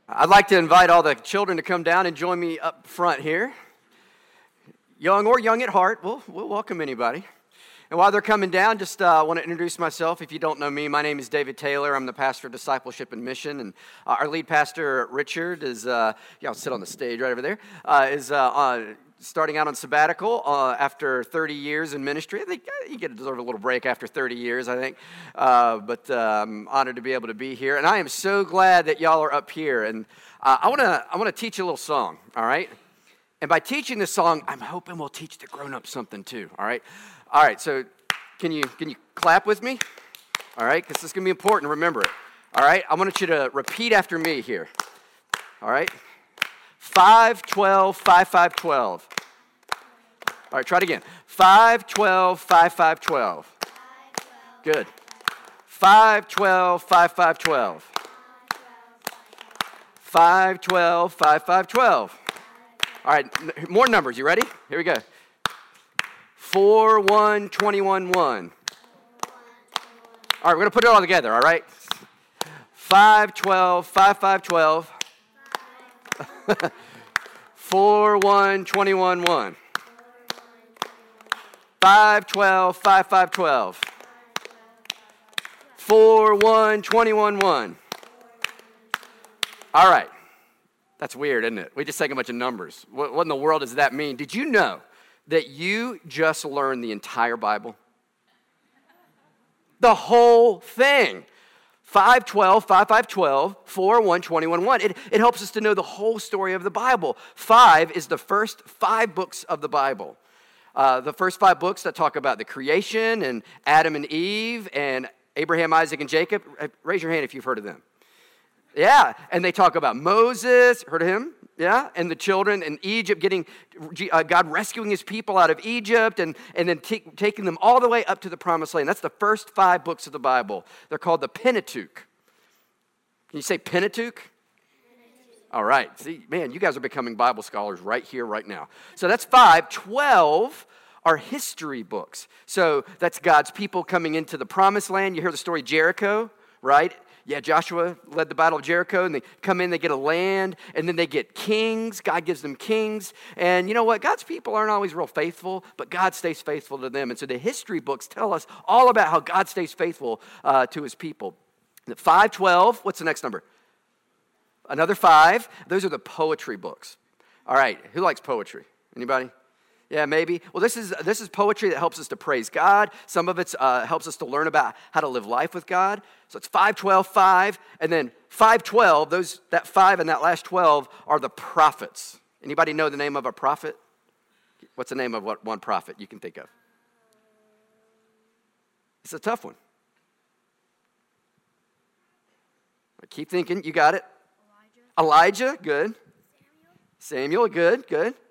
I'd like to invite all the children to come down and join me up front here. Young or young at heart, we'll welcome anybody. And while they're coming down, just want to introduce myself. If you don't know me, my name is David Taylor. I'm the pastor of discipleship and mission. And our lead pastor, Richard, is, I'll sit on the stage right over there, is starting out on sabbatical after 30 years in ministry. I think you deserve a little break after 30 years, I think. But I'm honored to be able to be here. And I am so glad that y'all are up here. And I want to teach you a little song, all right? And by teaching this song, I'm hoping we'll teach the grown-ups something too, all right? All right, so can you clap with me? All right, because this is going to be important. Remember it. All right, I want you to repeat after me here. All right? 5, 12, 5, 5, 12. All right, try it again. 5, 12, 5, 5, 12. Good. 5, 12, 5, 5, 12. 5, 12, 5, 5, 12. All right, more numbers. You ready? Here we go. 4, 1, 21, 1. All right, we're going to put it all together, all right? 5, 12, 5, 5, 12. 4, 1, 21, 1. 5, 12, 5, 5, 12. 4, 1, 21, 1. All right. That's weird, isn't it? We just take a bunch of numbers. What in the world does that mean? Did you know that you just learned the entire Bible? The whole thing. 5, 12, 5, 5, 12, 4, 1, 21, 1. It helps us to know the whole story of the Bible. 5 is the first 5 books of the Bible. The first 5 books that talk about the creation and Adam and Eve and Abraham, Isaac, and Jacob. Raise your hand if you've heard of them. Yeah, and they talk about Moses, heard of him? Yeah, and the children in Egypt God rescuing his people out of Egypt and then taking them all the way up to the promised land. That's the first 5 books of the Bible. They're called the Pentateuch. Can you say Pentateuch? All right, see, man, you guys are becoming Bible scholars right here, right now. So that's 5. 12 are history books. So that's God's people coming into the promised land. You hear the story of Jericho, right? Yeah, Joshua led the battle of Jericho, and they come in, they get a land, and then they get kings. God gives them kings. And you know what? God's people aren't always real faithful, but God stays faithful to them. And so the history books tell us all about how God stays faithful to his people. 5, 12, what's the next number? Another 5. Those are the poetry books. All right, who likes poetry? Anybody? Yeah, maybe. Well, this is poetry that helps us to praise God. Some of it helps us to learn about how to live life with God. So it's 5, 12, 5, and then 5, 12. That 5 and that last 12 are the prophets. Anybody know the name of a prophet? What's the name of one prophet you can think of? It's a tough one. Keep thinking. You got it. Elijah, good. Samuel, good.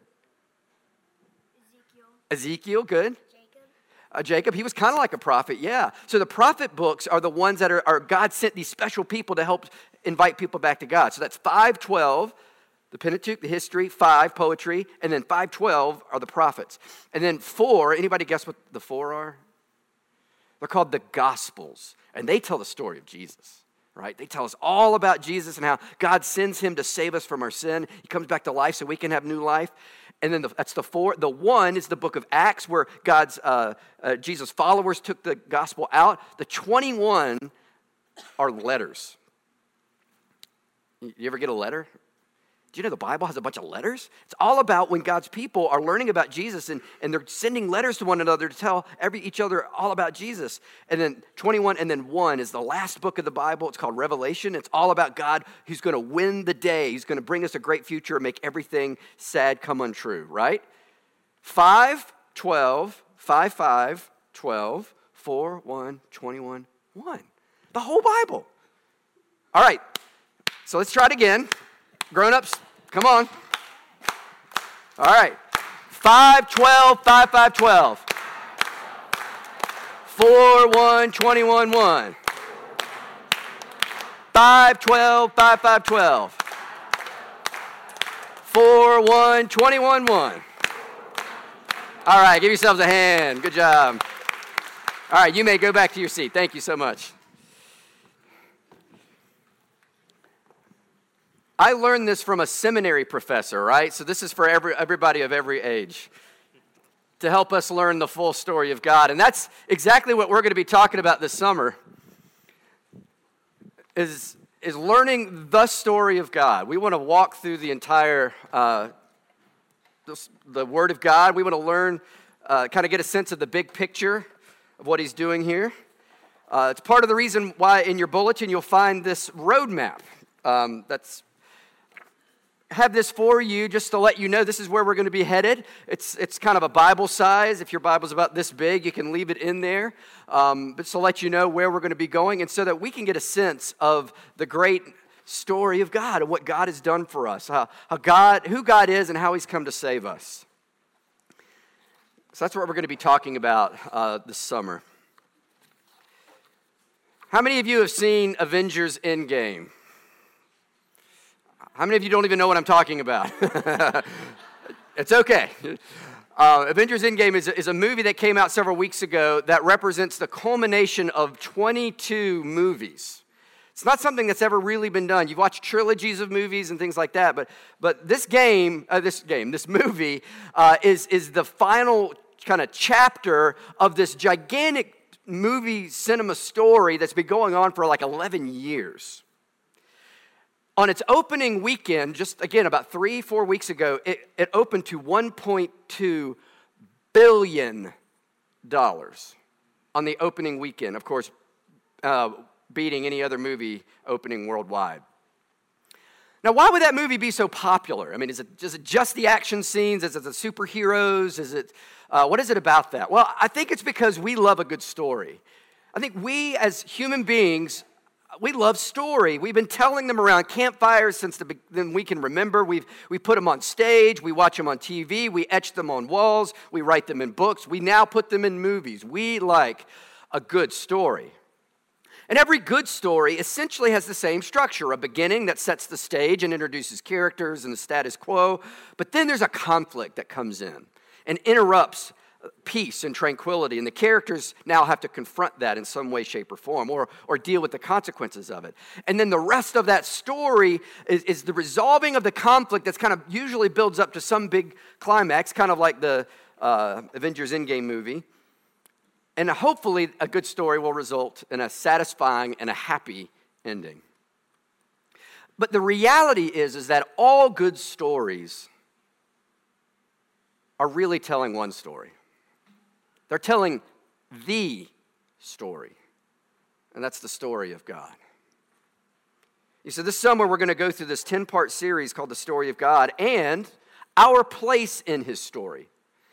Ezekiel, good. Jacob, he was kind of like a prophet, yeah. So the prophet books are the ones that are God sent these special people to help invite people back to God. So that's 5, 12, the Pentateuch, the history, 5, poetry, and then 5, 12 are the prophets. And then 4, anybody guess what the 4 are? They're called the Gospels, and they tell the story of Jesus. Right? They tell us all about Jesus and how God sends him to save us from our sin. He comes back to life so we can have new life. And then that's the 4. The 1 is the book of Acts where Jesus' followers took the gospel out. The 21 are letters. You ever get a letter? Do you know the Bible has a bunch of letters? It's all about when God's people are learning about Jesus and they're sending letters to one another to tell each other all about Jesus. And then 21 and then 1 is the last book of the Bible. It's called Revelation. It's all about God who's going to win the day. He's going to bring us a great future and make everything sad come untrue, right? 5, 12, 5, 5, 12, 4, 1, 21, 1. The whole Bible. All right, so let's try it again. Grown-ups, come on. All right. 5, 12, 5, 5, 12. 4, 1, 21, 1. 5, 12, 5, 5, 12. 4, 1, 21, 1. All right, give yourselves a hand. Good job. All right, you may go back to your seat. Thank you so much. I learned this from a seminary professor, right? So this is for everybody of every age, to help us learn the full story of God. And that's exactly what we're going to be talking about this summer, is learning the story of God. We want to walk through the entire, the Word of God. We want to learn, kind of get a sense of the big picture of what he's doing here. It's part of the reason why in your bulletin you'll find this roadmap. Have this for you just to let you know this is where we're going to be headed. It's kind of a Bible size. If your Bible's about this big, you can leave it in there. But to let you know where we're going to be going, and so that we can get a sense of the great story of God and what God has done for us, who God is and how he's come to save us. So that's what we're going to be talking about this summer. How many of you have seen Avengers Endgame? How many of you don't even know what I'm talking about? It's okay. Avengers Endgame is a movie that came out several weeks ago that represents the culmination of 22 movies. It's not something that's ever really been done. You've watched trilogies of movies and things like that, but this movie is the final kind of chapter of this gigantic movie cinema story that's been going on for like 11 years. On its opening weekend, just again about 3-4 weeks ago, it opened to $1.2 billion on the opening weekend. Of course, beating any other movie opening worldwide. Now, why would that movie be so popular? I mean, is it just the action scenes? Is it the superheroes? What is it about that? Well, I think it's because we love a good story. I think we as human beings, we love story. We've been telling them around campfires since then we can remember. We put them on stage. We watch them on TV. We etch them on walls. We write them in books. We now put them in movies. We like a good story. And every good story essentially has the same structure, a beginning that sets the stage and introduces characters and the status quo. But then there's a conflict that comes in and interrupts peace and tranquility, and the characters now have to confront that in some way, shape, or form, or deal with the consequences of it. And then the rest of that story is the resolving of the conflict that's kind of usually builds up to some big climax, kind of like the Avengers Endgame movie. And hopefully a good story will result in a satisfying and a happy ending. But the reality is that all good stories are really telling one story. They're telling the story, and that's the story of God. You see, this summer we're going to go through this 10-part series called The Story of God and our place in his story.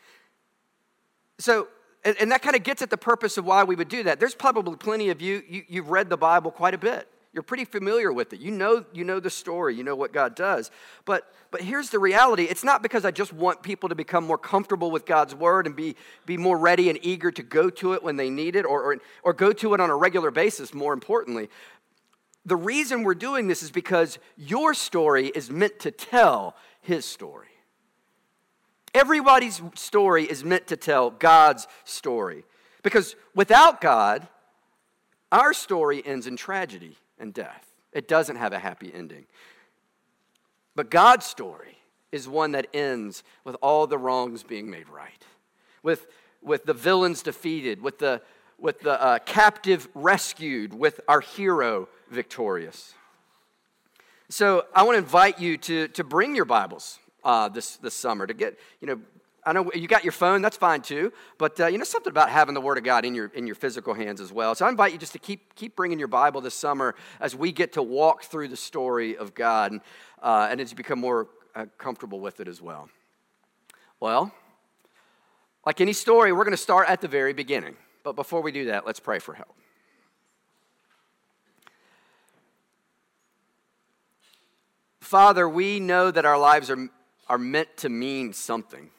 So, and that kind of gets at the purpose of why we would do that. There's probably plenty of you've read the Bible quite a bit. You're pretty familiar with it. You know the story. You know what God does. But here's the reality. It's not because I just want people to become more comfortable with God's word and be more ready and eager to go to it when they need it or go to it on a regular basis, more importantly. The reason we're doing this is because your story is meant to tell his story. Everybody's story is meant to tell God's story. Because without God, our story ends in tragedy and death. It doesn't have a happy ending. But God's story is one that ends with all the wrongs being made right, with the villains defeated, with the captive rescued, with our hero victorious. So I want to invite you to bring your Bibles this summer to get, I know you got your phone, that's fine too, but something about having the Word of God in your physical hands as well. So I invite you just to keep bringing your Bible this summer as we get to walk through the story of God, and as you become more comfortable with it as well. Well, like any story, we're going to start at the very beginning. But before we do that, let's pray for help. Father, we know that our lives are meant to mean something.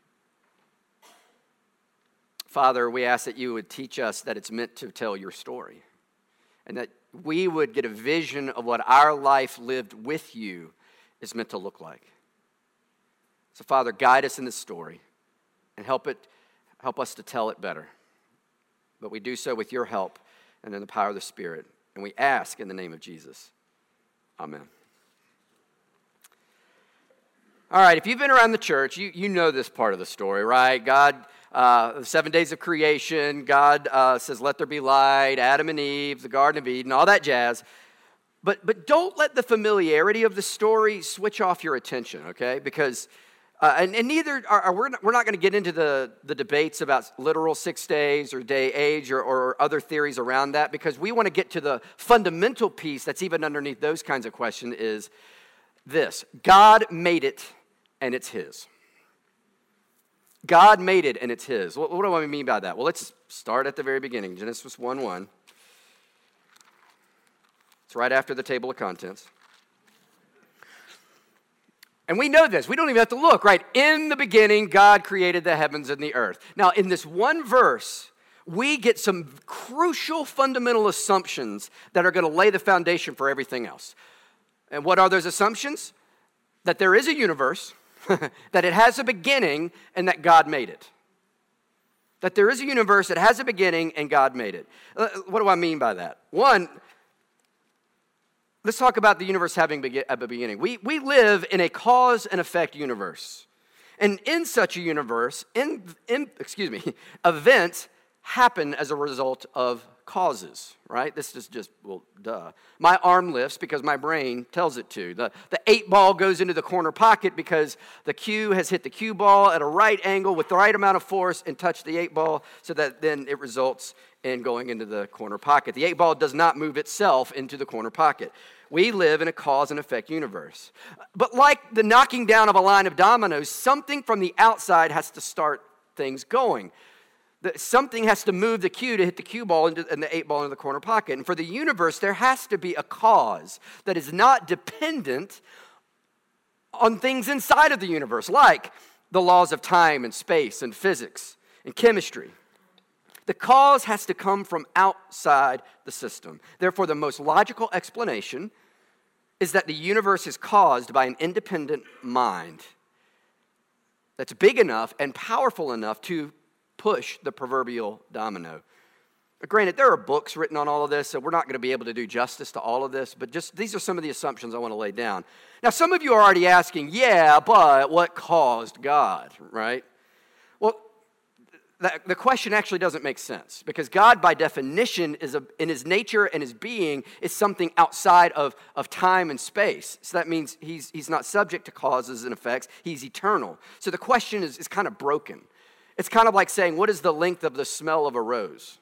Father, we ask that you would teach us that it's meant to tell your story, and that we would get a vision of what our life lived with you is meant to look like. So, Father, guide us in this story and help us to tell it better. But we do so with your help and in the power of the Spirit. And we ask in the name of Jesus. Amen. All right, if you've been around the church, you know this part of the story, right? God, 7 days of creation, God says, let there be light, Adam and Eve, the Garden of Eden, all that jazz. But don't let the familiarity of the story switch off your attention, okay? Because, and neither, we're not going to get into the debates about literal 6 days or day age or other theories around that, because we want to get to the fundamental piece that's even underneath those kinds of questions is this: God made it, and it's his. God made it, and it's his. What do I mean by that? Well, let's start at the very beginning. Genesis 1:1. It's right after the table of contents. And we know this. We don't even have to look, right? In the beginning, God created the heavens and the earth. Now, in this one verse, we get some crucial fundamental assumptions that are going to lay the foundation for everything else. And what are those assumptions? That there is a universe, that it has a beginning, and that God made it. That there is a universe that has a beginning, and God made it. What do I mean by that? One, let's talk about the universe having a beginning. We live in a cause and effect universe. And in such a universe, events happen as a result of causes, right? This is just, well, duh. My arm lifts because my brain tells it to. The 8 ball goes into the corner pocket because the cue has hit the cue ball at a right angle with the right amount of force and touched the 8 ball, so that then it results in going into the corner pocket. The 8 ball does not move itself into the corner pocket. We live in a cause and effect universe. But like the knocking down of a line of dominoes, something from the outside has to start things going. Something has to move the cue to hit the cue ball and the 8 ball into the corner pocket. And for the universe, there has to be a cause that is not dependent on things inside of the universe, like the laws of time and space and physics and chemistry. The cause has to come from outside the system. Therefore, the most logical explanation is that the universe is caused by an independent mind that's big enough and powerful enough to push the proverbial domino. Granted, there are books written on all of this, so we're not going to be able to do justice to all of this, but just these are some of the assumptions I want to lay down. Now, some of you are already asking, yeah, but what caused God, right? Well, the question actually doesn't make sense, because God, by definition, in his nature and his being, is something outside of time and space. So that means he's not subject to causes and effects. He's eternal. So the question is kind of broken. It's kind of like saying, what is the length of the smell of a rose?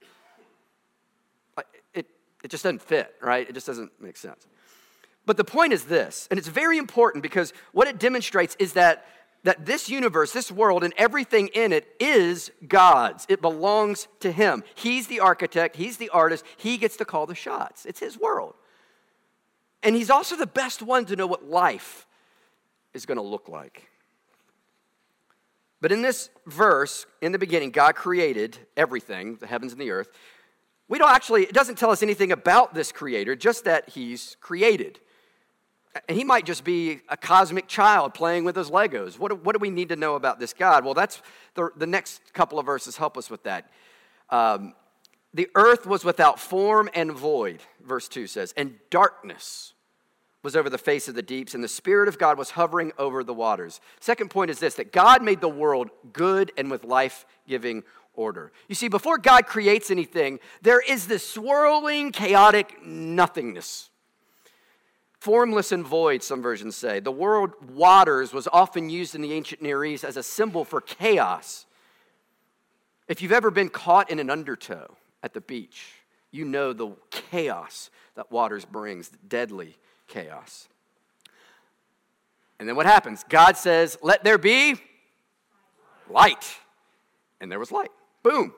It just doesn't fit, right? It just doesn't make sense. But the point is this, and it's very important, because what it demonstrates is that this universe, this world, and everything in it is God's. It belongs to him. He's the architect. He's the artist. He gets to call the shots. It's his world. And he's also the best one to know what life is going to look like. But in this verse, in the beginning, God created everything, the heavens and the earth. It doesn't tell us anything about this creator, just that he's created. And he might just be a cosmic child playing with his Legos. What do we need to know about this God? Well, that's the next couple of verses help us with that. The earth was without form and void, verse 2 says, and darkness was over the face of the deeps, and the Spirit of God was hovering over the waters. Second point is this, that God made the world good and with life-giving order. You see, before God creates anything, there is this swirling, chaotic nothingness. Formless and void, some versions say. The word waters was often used in the ancient Near East as a symbol for chaos. If you've ever been caught in an undertow at the beach, you know the chaos that waters brings, deadly chaos. And then what happens? God says, let there be light. And there was light. Boom.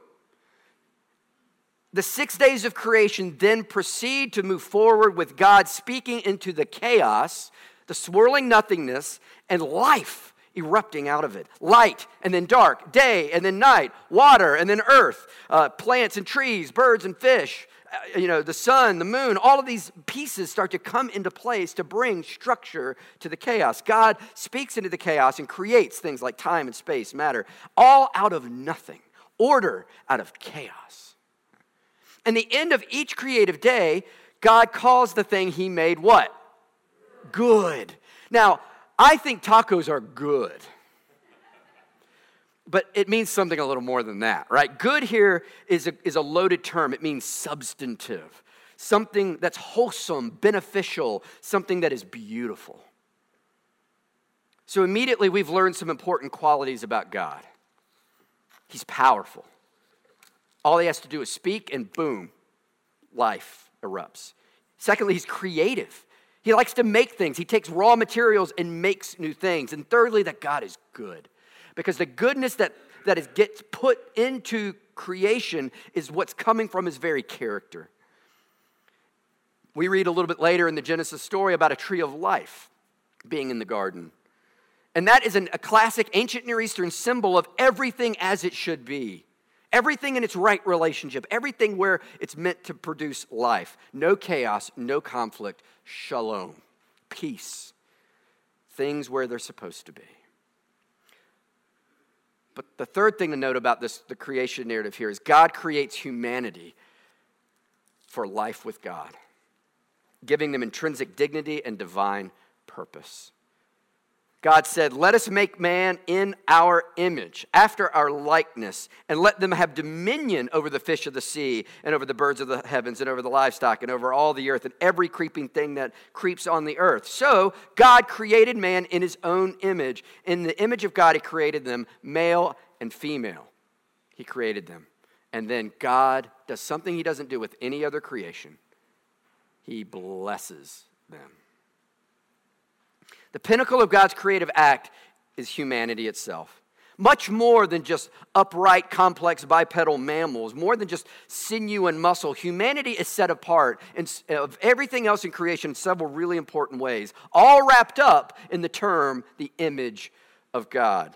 The 6 days of creation then proceed to move forward with God speaking into the chaos, the swirling nothingness, and life erupting out of it. Light and then dark, day and then night, water and then earth, plants and trees, birds and fish, the sun, the moon, all of these pieces start to come into place to bring structure to the chaos. God speaks into the chaos and creates things like time and space, matter, all out of nothing, order out of chaos. And the end of each creative day, God calls the thing he made what? Good. Now, I think tacos are good. But it means something a little more than that, right? Good here is a loaded term. It means substantive, something that's wholesome, beneficial, something that is beautiful. So immediately we've learned some important qualities about God. He's powerful. All he has to do is speak and boom, life erupts. Secondly, he's creative. He likes to make things. He takes raw materials and makes new things. And thirdly, that God is good. Because the goodness that gets put into creation is what's coming from his very character. We read a little bit later in the Genesis story about a tree of life being in the garden. And that is a classic ancient Near Eastern symbol of everything as it should be. Everything in its right relationship. Everything where it's meant to produce life. No chaos, no conflict. Shalom. Peace. Things where they're supposed to be. But the third thing to note about the creation narrative here is God creates humanity for life with God, giving them intrinsic dignity and divine purpose. God said, let us make man in our image, after our likeness, and let them have dominion over the fish of the sea, and over the birds of the heavens, and over the livestock, and over all the earth, and every creeping thing that creeps on the earth. So God created man in his own image. In the image of God, he created them, male and female. He created them. And then God does something he doesn't do with any other creation. He blesses them. The pinnacle of God's creative act is humanity itself. Much more than just upright, complex, bipedal mammals, more than just sinew and muscle. Humanity is set apart of everything else in creation in several really important ways, all wrapped up in the term, the image of God.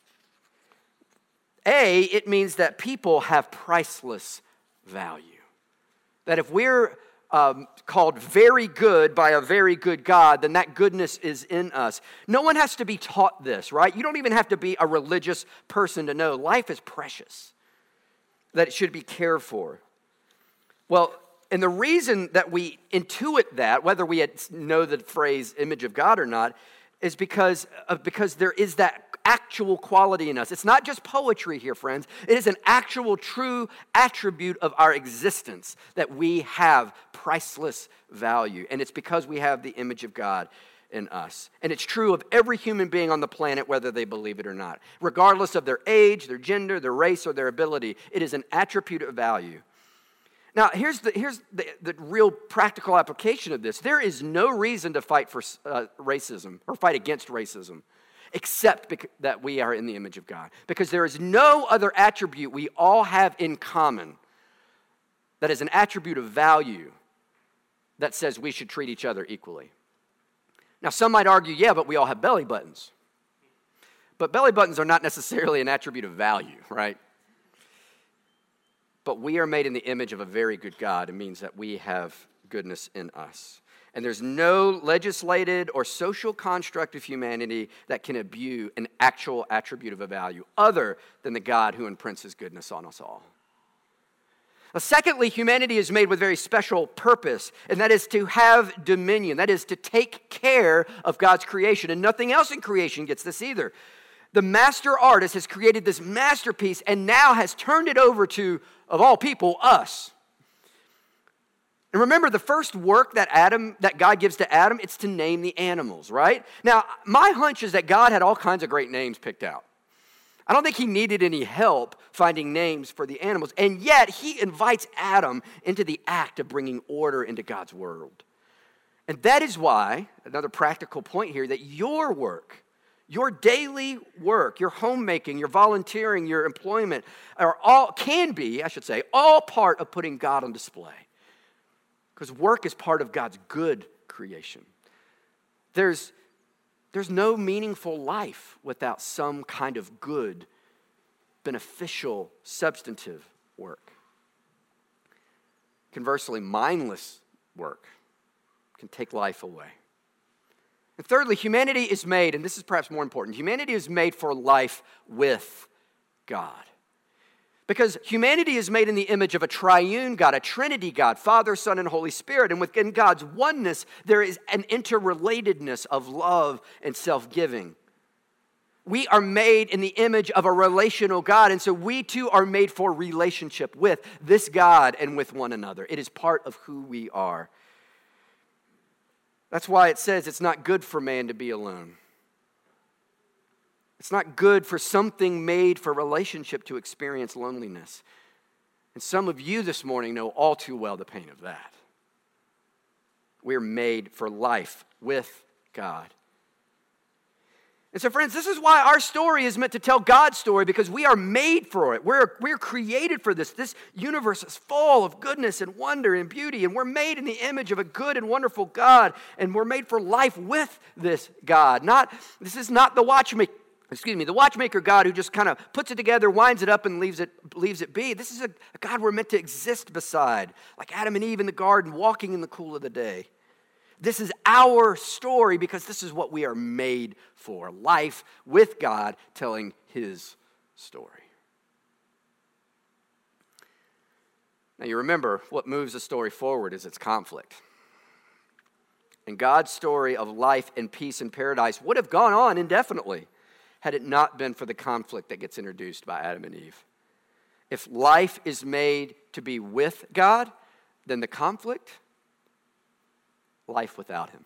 It means that people have priceless value. That if we're called very good by a very good God, then that goodness is in us. No one has to be taught this, right? You don't even have to be a religious person to know life is precious, that it should be cared for. Well, and the reason that we intuit that, whether we know the phrase image of God or not, is because there is that actual quality in us. It's not just poetry here, friends. It is an actual true attribute of our existence that we have priceless value. And it's because we have the image of God in us. And it's true of every human being on the planet, whether they believe it or not. Regardless of their age, their gender, their race, or their ability, it is an attribute of value. Now, here's the real practical application of this. There is no reason to fight for racism or fight against racism except that we are in the image of God. Because there is no other attribute we all have in common that is an attribute of value that says we should treat each other equally. Now, some might argue, yeah, but we all have belly buttons. But belly buttons are not necessarily an attribute of value, right? But we are made in the image of a very good God. It means that we have goodness in us. And there's no legislated or social construct of humanity that can abuse an actual attribute of a value other than the God who imprints his goodness on us all. Now, secondly, humanity is made with very special purpose, and that is to have dominion. That is to take care of God's creation. And nothing else in creation gets this either. The master artist has created this masterpiece and now has turned it over to, of all people, us. And remember, the first work that God gives to Adam, it's to name the animals, right? Now, my hunch is that God had all kinds of great names picked out. I don't think he needed any help finding names for the animals. And yet, he invites Adam into the act of bringing order into God's world. And that is why, another practical point here, that your work, your daily work, your homemaking, your volunteering, your employment, are all part of putting God on display. Because work is part of God's good creation. There's no meaningful life without some kind of good, beneficial, substantive work. Conversely, mindless work can take life away. And thirdly, humanity is made, and this is perhaps more important, humanity is made for life with God. Because humanity is made in the image of a triune God, a Trinity God, Father, Son, and Holy Spirit. And within God's oneness, there is an interrelatedness of love and self-giving. We are made in the image of a relational God, and so we too are made for relationship with this God and with one another. It is part of who we are. That's why it says it's not good for man to be alone. It's not good for something made for relationship to experience loneliness. And some of you this morning know all too well the pain of that. We're made for life with God. And so, friends, this is why our story is meant to tell God's story, because we are made for it. We're created for this. This universe is full of goodness and wonder and beauty, and we're made in the image of a good and wonderful God, and we're made for life with this God. This is not the watchmaker God who just kind of puts it together, winds it up, and leaves it be. This is a God we're meant to exist beside, like Adam and Eve in the garden, walking in the cool of the day. This is our story because this is what we are made for. Life with God, telling His story. Now you remember, what moves the story forward is its conflict. And God's story of life and peace and paradise would have gone on indefinitely had it not been for the conflict that gets introduced by Adam and Eve. If life is made to be with God, then the conflict, life without Him.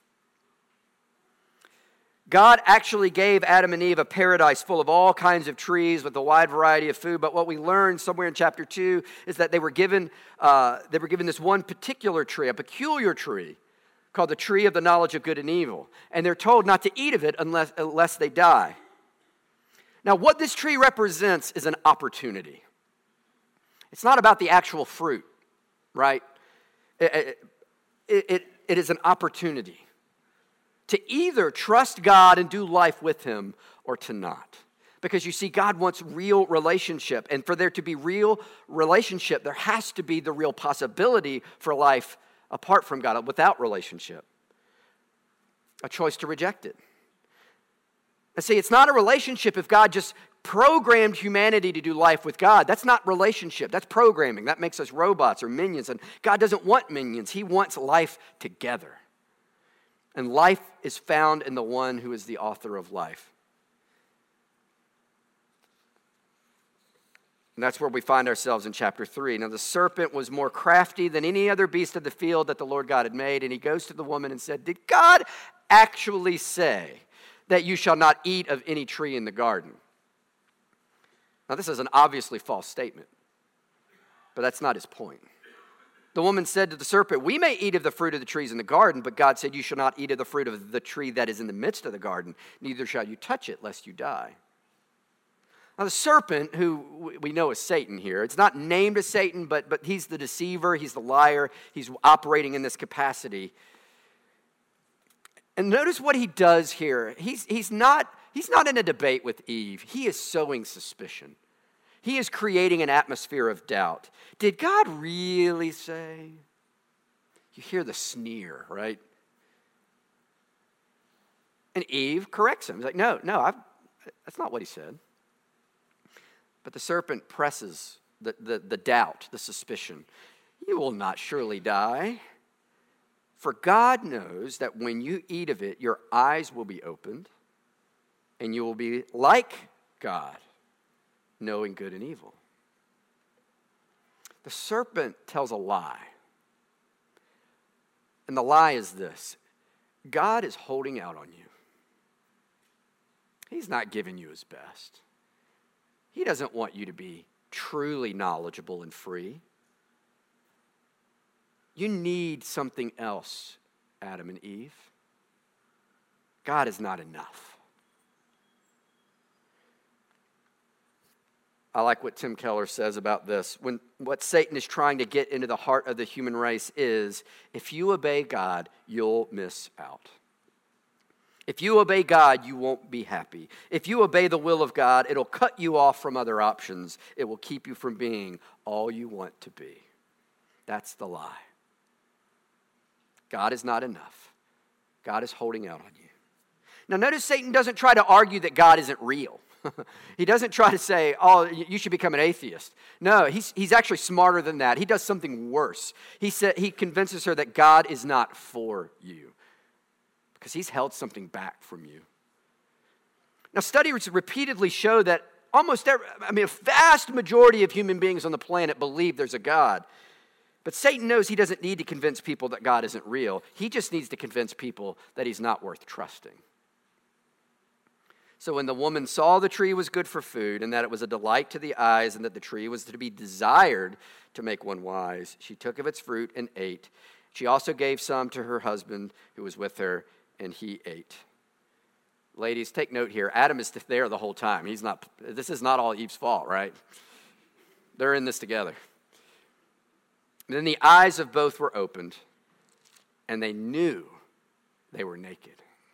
God actually gave Adam and Eve a paradise full of all kinds of trees with a wide variety of food, but what we learned somewhere in chapter 2 is that they were given this one particular tree, a peculiar tree, called the tree of the knowledge of good and evil. And they're told not to eat of it unless they die. Now, what this tree represents is an opportunity. It's not about the actual fruit, right? It is an opportunity to either trust God and do life with Him or to not. Because you see, God wants real relationship. And for there to be real relationship, there has to be the real possibility for life apart from God, without relationship. A choice to reject it. And see, it's not a relationship if God just programmed humanity to do life with God. That's not relationship. That's programming. That makes us robots or minions. And God doesn't want minions. He wants life together. And life is found in the one who is the author of life. And that's where we find ourselves in chapter 3. Now the serpent was more crafty than any other beast of the field that the Lord God had made. And he goes to the woman and said, "Did God actually say that you shall not eat of any tree in the garden?" Now this is an obviously false statement, but that's not his point. The woman said to the serpent, "We may eat of the fruit of the trees in the garden, but God said you shall not eat of the fruit of the tree that is in the midst of the garden, neither shall you touch it, lest you die." Now the serpent, who we know is Satan here, it's not named as Satan, but he's the deceiver, he's the liar, he's operating in this capacity. And notice what he does here. He's not in a debate with Eve. He is sowing suspicion. He is creating an atmosphere of doubt. Did God really say? You hear the sneer, right? And Eve corrects him. He's like, no, that's not what he said. But the serpent presses the doubt, the suspicion. You will not surely die. For God knows that when you eat of it, your eyes will be opened, and you will be like God, knowing good and evil. The serpent tells a lie. And the lie is this: God is holding out on you. He's not giving you His best. He doesn't want you to be truly knowledgeable and free. You need something else, Adam and Eve. God is not enough. I like what Tim Keller says about this. What Satan is trying to get into the heart of the human race is, if you obey God, you'll miss out. If you obey God, you won't be happy. If you obey the will of God, it'll cut you off from other options. It will keep you from being all you want to be. That's the lie. God is not enough. God is holding out on you. Now notice Satan doesn't try to argue that God isn't real. He doesn't try to say, oh, you should become an atheist. No, he's actually smarter than that. He does something worse. He convinces her that God is not for you because he's held something back from you. Now, studies repeatedly show that a vast majority of human beings on the planet believe there's a God. But Satan knows he doesn't need to convince people that God isn't real. He just needs to convince people that he's not worth trusting. So when the woman saw the tree was good for food, and that it was a delight to the eyes, and that the tree was to be desired to make one wise, she took of its fruit and ate. She also gave some to her husband who was with her, and he ate. Ladies, take note here. Adam is there the whole time. This is not all Eve's fault, right? They're in this together. Then the eyes of both were opened, and they knew they were naked.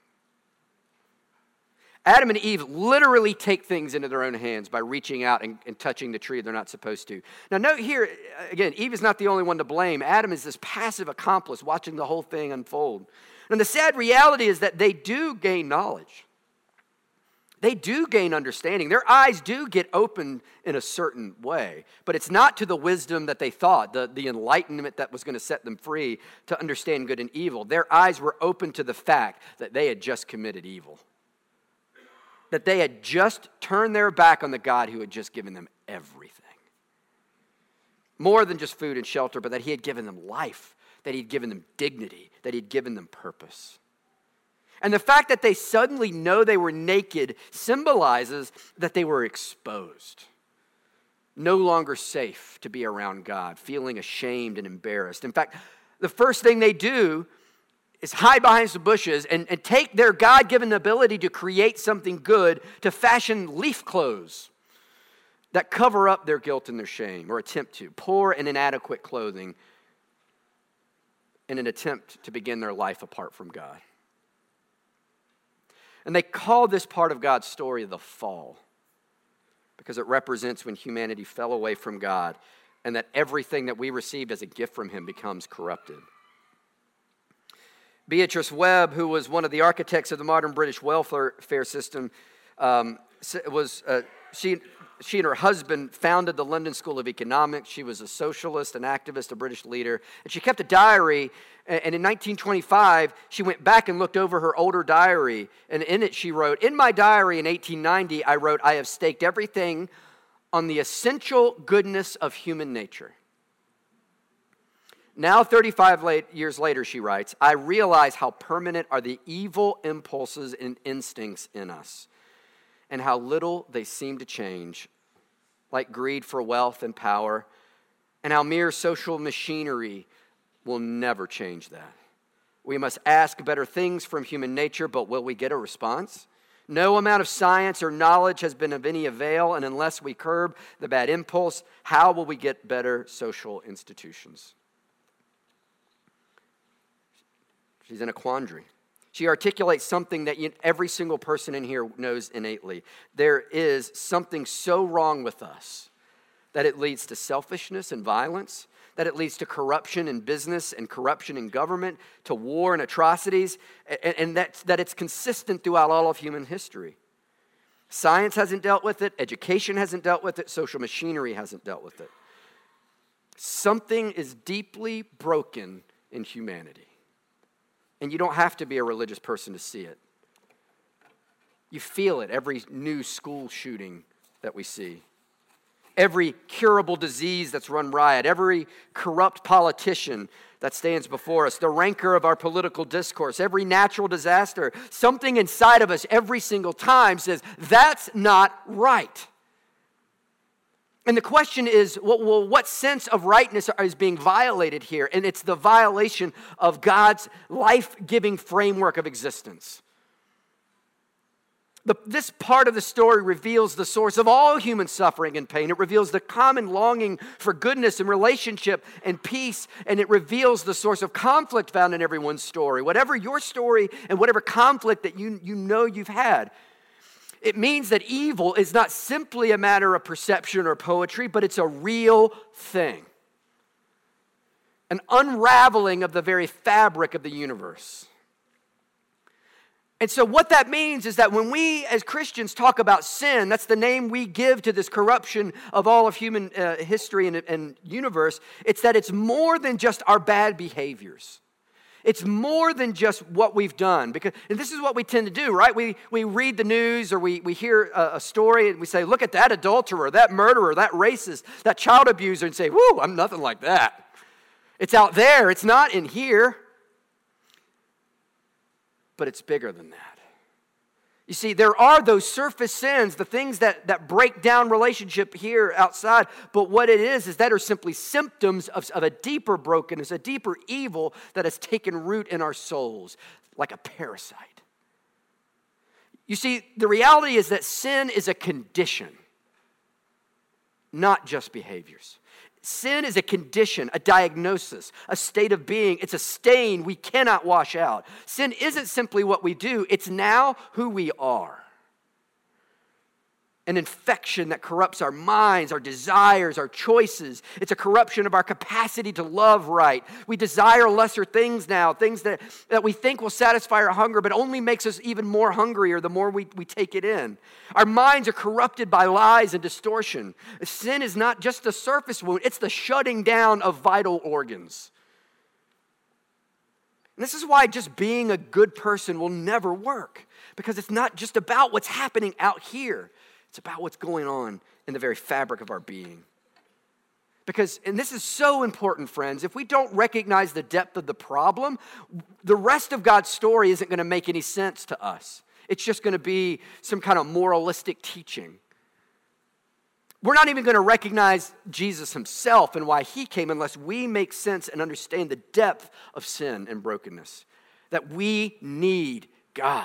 Adam and Eve literally take things into their own hands by reaching out and touching the tree they're not supposed to. Now note here, again, Eve is not the only one to blame. Adam is this passive accomplice watching the whole thing unfold. And the sad reality is that they do gain knowledge. They do gain understanding. Their eyes do get opened in a certain way. But it's not to the wisdom that they thought, the enlightenment that was going to set them free to understand good and evil. Their eyes were open to the fact that they had just committed evil. That they had just turned their back on the God who had just given them everything. More than just food and shelter, but that he had given them life, that he'd given them dignity, that he'd given them purpose. And the fact that they suddenly know they were naked symbolizes that they were exposed. No longer safe to be around God, feeling ashamed and embarrassed. In fact, the first thing they do is hide behind some bushes and take their God-given ability to create something good to fashion leaf clothes that cover up their guilt and their shame, or attempt to. Poor and inadequate clothing in an attempt to begin their life apart from God. And they call this part of God's story the fall, because it represents when humanity fell away from God and that everything that we received as a gift from him becomes corrupted. Beatrice Webb, who was one of the architects of the modern British welfare system, she and her husband founded the London School of Economics. She was a socialist, an activist, a British leader. And she kept a diary. And in 1925, she went back and looked over her older diary. And in it, she wrote, "In my diary in 1890, I wrote, I have staked everything on the essential goodness of human nature. Now, 35 years later," she writes, "I realize how permanent are the evil impulses and instincts in us, and how little they seem to change, like greed for wealth and power, and how mere social machinery will never change that. We must ask better things from human nature, but will we get a response? No amount of science or knowledge has been of any avail, and unless we curb the bad impulse, how will we get better social institutions?" She's in a quandary. She articulates something that every single person in here knows innately. There is something so wrong with us that it leads to selfishness and violence, that it leads to corruption in business and corruption in government, to war and atrocities, and that it's consistent throughout all of human history. Science hasn't dealt with it, education hasn't dealt with it, social machinery hasn't dealt with it. Something is deeply broken in humanity. And you don't have to be a religious person to see it. You feel it every new school shooting that we see. Every curable disease that's run riot. Every corrupt politician that stands before us. The rancor of our political discourse. Every natural disaster. Something inside of us every single time says, that's not right. And the question is, well, what sense of rightness is being violated here? And it's the violation of God's life-giving framework of existence. This part of the story reveals the source of all human suffering and pain. It reveals the common longing for goodness and relationship and peace. And it reveals the source of conflict found in everyone's story. Whatever your story and whatever conflict that you know you've had. It means that evil is not simply a matter of perception or poetry, but it's a real thing. An unraveling of the very fabric of the universe. And so what that means is that when we as Christians talk about sin, that's the name we give to this corruption of all of human history and universe, it's that it's more than just our bad behaviors. It's more than just what we've done. And this is what we tend to do, right? We read the news or we hear a story and we say, look at that adulterer, that murderer, that racist, that child abuser, and say, whoo, I'm nothing like that. It's out there. It's not in here. But it's bigger than that. You see, there are those surface sins, the things that break down relationship here outside, but what it is that are simply symptoms of a deeper brokenness, a deeper evil that has taken root in our souls, like a parasite. You see, the reality is that sin is a condition, not just behaviors. Sin is a condition, a diagnosis, a state of being. It's a stain we cannot wash out. Sin isn't simply what we do. It's now who we are. An infection that corrupts our minds, our desires, our choices. It's a corruption of our capacity to love right. We desire lesser things now, things that we think will satisfy our hunger, but only makes us even more hungrier the more we take it in. Our minds are corrupted by lies and distortion. Sin is not just a surface wound, it's the shutting down of vital organs. And this is why just being a good person will never work, because it's not just about what's happening out here. It's about what's going on in the very fabric of our being. Because, and this is so important, friends, if we don't recognize the depth of the problem, the rest of God's story isn't going to make any sense to us. It's just going to be some kind of moralistic teaching. We're not even going to recognize Jesus himself and why he came unless we make sense and understand the depth of sin and brokenness. That we need God.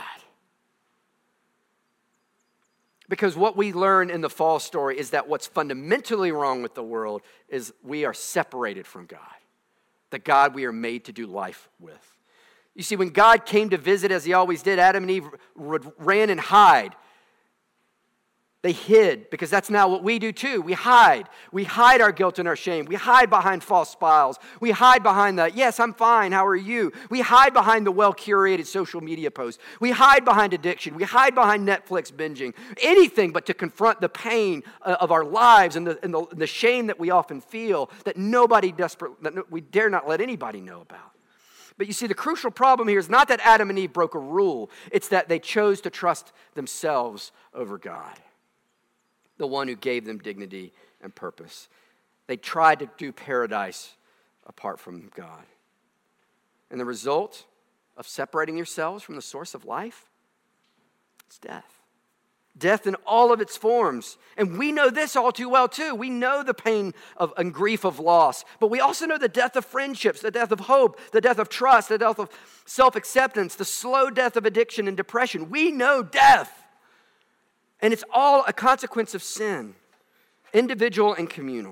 Because what we learn in the fall story is that what's fundamentally wrong with the world is we are separated from God, the God we are made to do life with. You see, when God came to visit, as he always did, Adam and Eve ran and hide. They hid, because that's now what we do too. We hide. We hide our guilt and our shame. We hide behind false smiles. We hide behind the, yes, I'm fine, how are you? We hide behind the well-curated social media posts. We hide behind addiction. We hide behind Netflix binging. Anything but to confront the pain of our lives and the shame that we often feel that we dare not let anybody know about. But you see, the crucial problem here is not that Adam and Eve broke a rule. It's that they chose to trust themselves over God, the one who gave them dignity and purpose. They tried to do paradise apart from God. And the result of separating yourselves from the source of life, it's death. Death in all of its forms. And we know this all too well too. We know the pain and grief of loss, but we also know the death of friendships, the death of hope, the death of trust, the death of self-acceptance, the slow death of addiction and depression. We know death. And it's all a consequence of sin, individual and communal.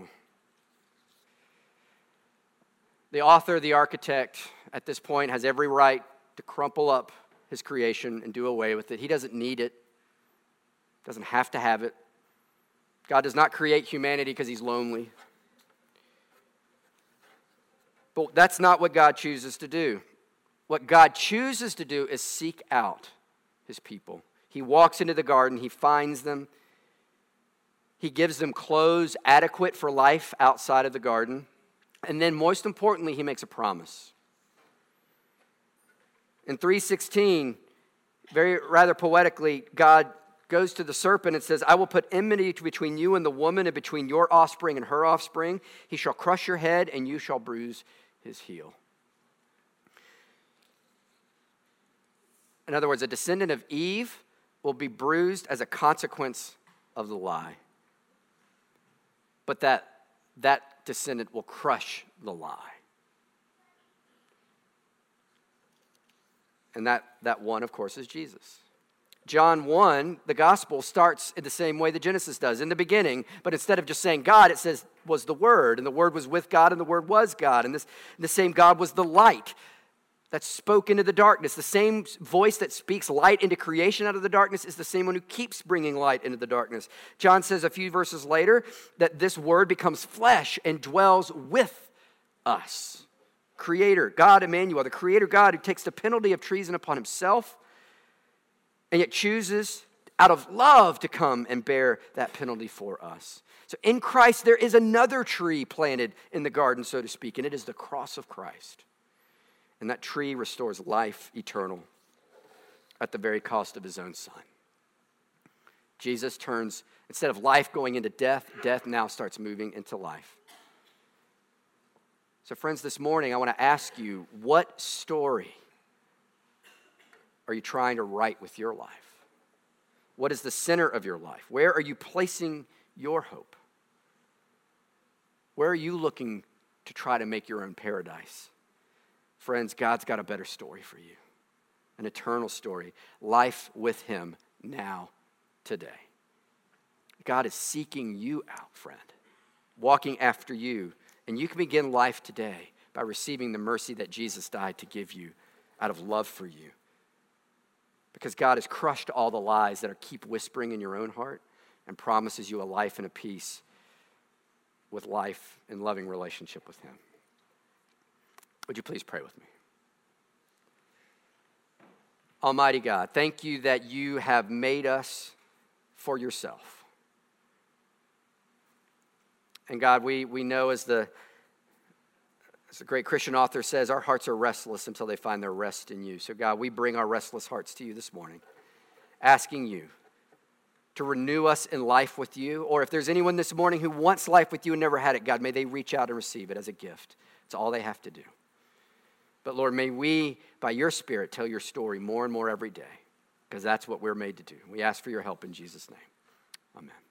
The author, the architect, at this point has every right to crumple up his creation and do away with it. He doesn't need it. Doesn't have to have it. God does not create humanity because he's lonely. But that's not what God chooses to do. What God chooses to do is seek out his people. He walks into the garden, he finds them. He gives them clothes adequate for life outside of the garden. And then most importantly, he makes a promise. In 3:16, rather poetically, God goes to the serpent and says, I will put enmity between you and the woman, and between your offspring and her offspring. He shall crush your head, and you shall bruise his heel. In other words, a descendant of Eve will be bruised as a consequence of the lie. But that descendant will crush the lie. And that one, of course, is Jesus. John 1, the gospel starts in the same way that Genesis does, in the beginning, but instead of just saying God, it says was the Word, and the Word was with God, and the Word was God, and the same God was the light that spoke into the darkness. The same voice that speaks light into creation out of the darkness is the same one who keeps bringing light into the darkness. John says a few verses later that this Word becomes flesh and dwells with us. Creator, God Emmanuel, the Creator God who takes the penalty of treason upon himself and yet chooses out of love to come and bear that penalty for us. So in Christ, there is another tree planted in the garden, so to speak, and it is the cross of Christ. And that tree restores life eternal at the very cost of his own son. Jesus turns, instead of life going into death, death now starts moving into life. So friends, this morning I want to ask you, what story are you trying to write with your life? What is the center of your life? Where are you placing your hope? Where are you looking to try to make your own paradise? Friends, God's got a better story for you, an eternal story, life with him now, today. God is seeking you out, friend, walking after you, and you can begin life today by receiving the mercy that Jesus died to give you out of love for you. Because God has crushed all the lies that keep whispering in your own heart and promises you a life and a peace with life and loving relationship with him. Would you please pray with me? Almighty God, thank you that you have made us for yourself. And God, we know as the great Christian author says, our hearts are restless until they find their rest in you. So God, we bring our restless hearts to you this morning, asking you to renew us in life with you. Or if there's anyone this morning who wants life with you and never had it, God, may they reach out and receive it as a gift. It's all they have to do. But Lord, may we, by your Spirit, tell your story more and more every day, because that's what we're made to do. We ask for your help in Jesus' name. Amen.